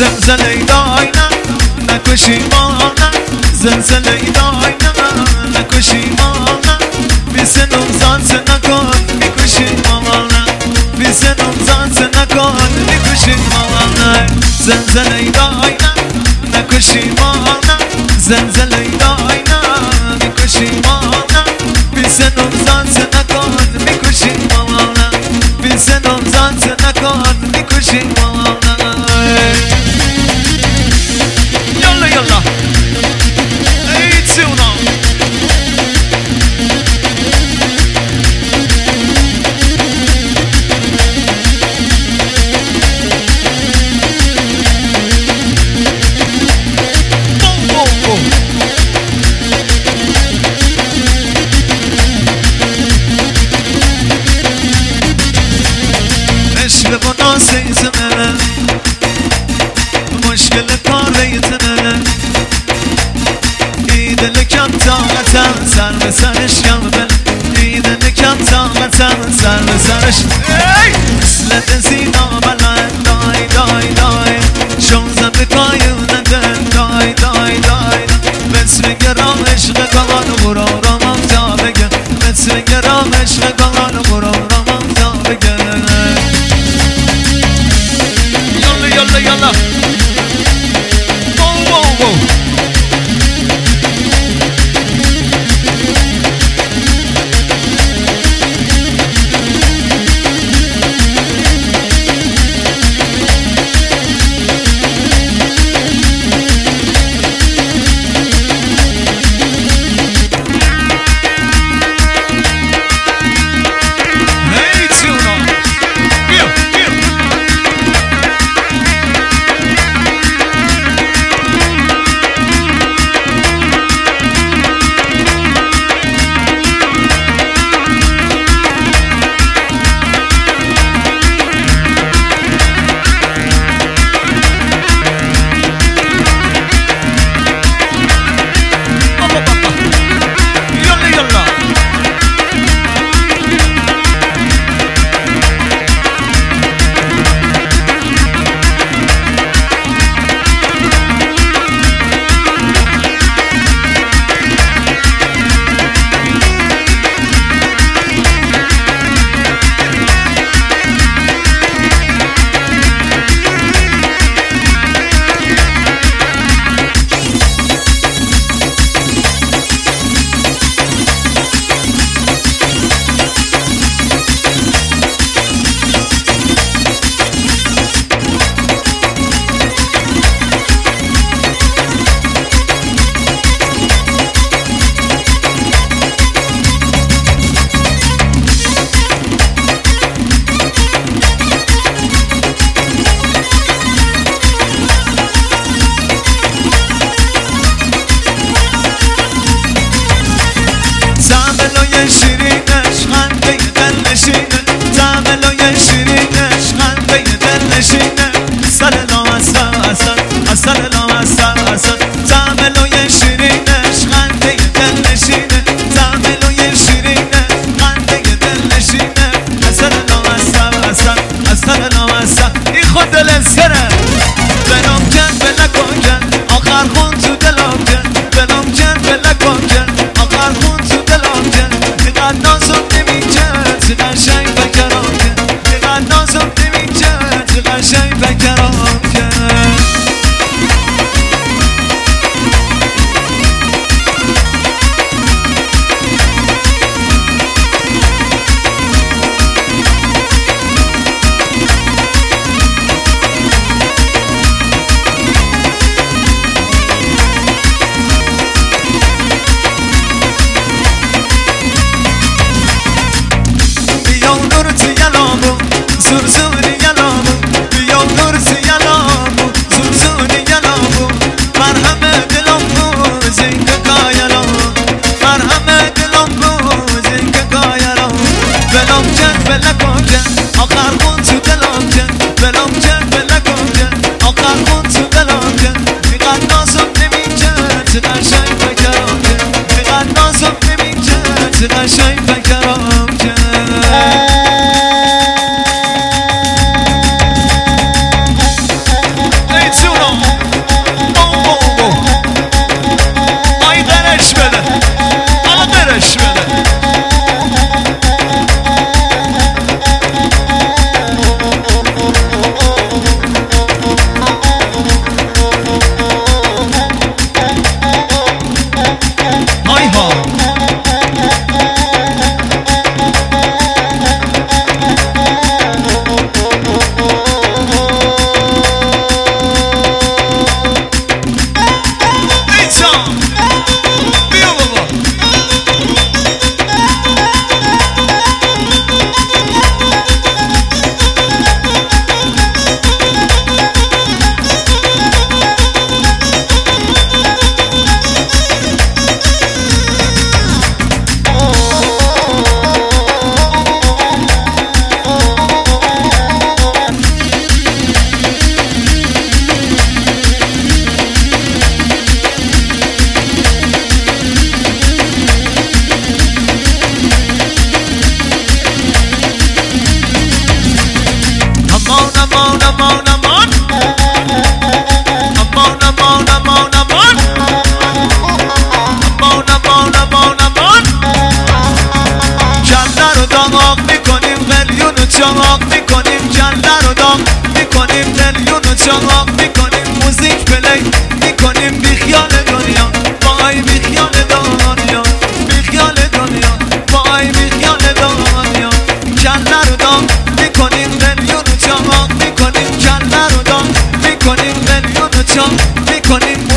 زلزله دای نه نکشی ما نه زلزله دای نه نکشی ما نه بیسنم زانس نکن میکشی ما نه بیسنم زانس نکن میکشی ما نه زلزله دای نه نکشی ما نه زلزله دای نه میکشی ما نه بیسنم زانس نکن میکشی ما نه بیسنم زانس نکن میکشی ما يلا اي تسونا عشق با ناسیتنه مشکل کار ریتنه ایدن کم طاقتم سر به سرش کم بل ایدن کم طاقتم سر به سرش مثل زینا بلند دای دای دای شوزم به پایونه دل دای دای دای مثل گرام عشق کمان برو رامم تا بگه مثل گرام عشق کمان برو رامم تا بگه یالا یالا شیرینش خنده دل نشینه تعملای شیرینش خنده دل نشینه اصل لا اصل اصل اصل لا اصل اصل تعملای شیرینش خنده دل نشینه تعملای شیرینه خنده دل نشینه اصل لا اصل اصل اصل لا اصل این خود دل اسکره بلام کن بلا کن کن آخر خون تو دلام کن بلام کن بلا کن کن آخر خون تو دلام کن نازم نمیکرد چقدر شنگ بکرام کرد چقدر نازم نمیکرد چقدر شنگ بکرام کرد بچه ها میکنیم